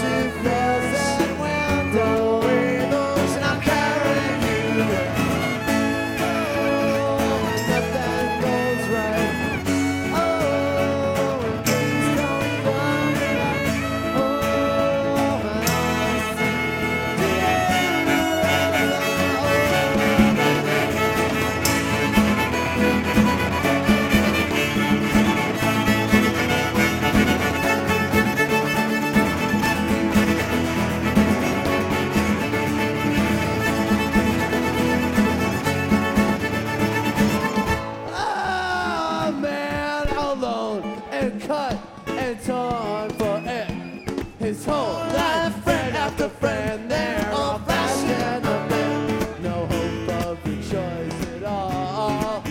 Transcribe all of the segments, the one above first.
cut and torn for it. His whole life, friend after friend, they're all fashioned a bit. No hope of a choice at all.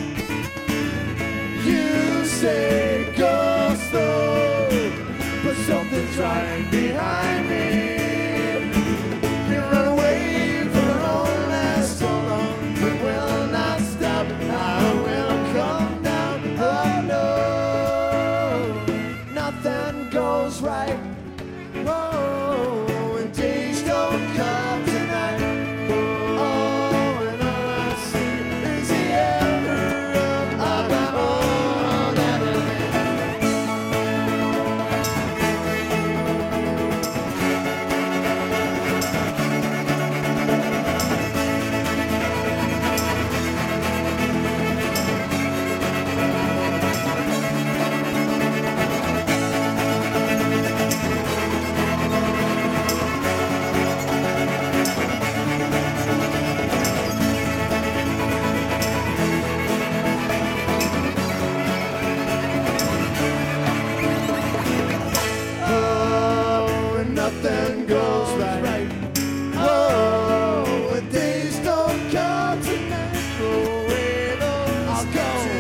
You say go slow, but something's right behind me. You run away from the road that's so long, but will not stop. I will come down. Oh no, nothing goes right. Oh, and days don't come tonight. Oh, and all I see is the error of my own enemy. Nothing goes right. Oh, when days don't come tonight, I'll go